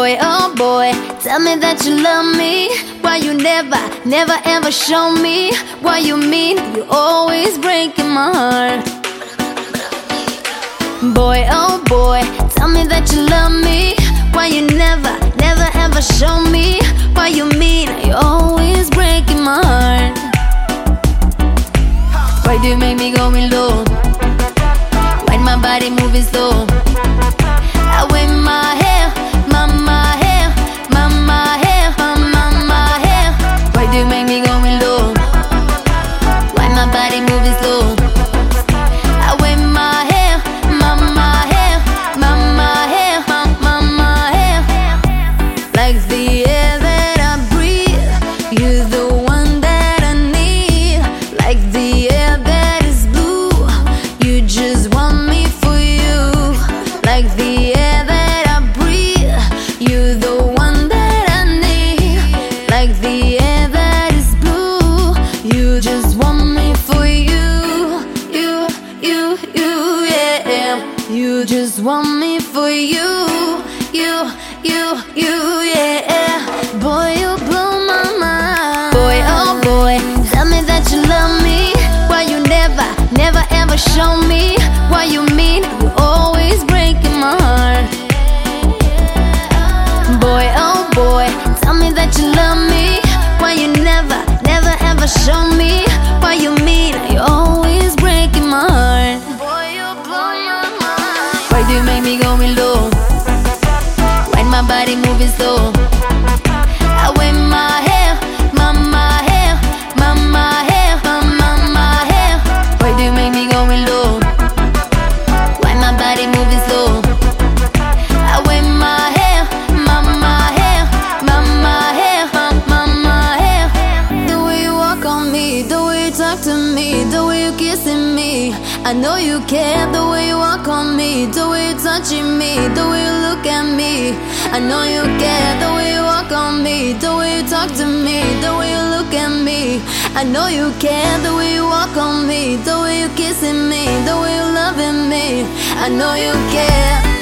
Boy, oh boy, tell me that you love me. Why you never, never ever show me what you mean? You always breaking my heart. Boy, oh boy, tell me that you love me. Why you never, never ever show me what you mean? You always breaking my heart. Why do you make me going low? When my body moving slow, I wave my hair, my hair, my hair, my hair. Why do you make me going low? Why my body moving slow? I wave my hair, my hair, my hair, my hair. Like the air that I breathe, you're the one that I need. Like the air that is blue, you just want me for you. Like the air that I breathe, you're the one that I need. Like the air that is blue, you just want me for you. You, yeah. You just want me for you. You, yeah. Boy, you blow my mind. Boy, oh boy, tell me that you love me. Why you never, never ever show me what you mean? You always breaking my heart. Boy, oh boy, tell me that you love me. Why you never, never ever show me what you mean? You always breaking my heart. Boy, you blow my mind. Why do you make me going low? When my body moving slow, I wave my hair, my hair, my hair, my hair. Why do you make me going low? Why my body moving slow? I wave my hair, my hair, my hair, my hair. The way you walk on me, the way you talk to me, the way you kissing me, I know you care. The way you walk on me, the way you touching me, the way you look at me, I know you care. The way you walk on me, the way you talk to me, the way you look at me, I know you care. The way you walk on me, the way you kissing me, the way you loving me, I know you care.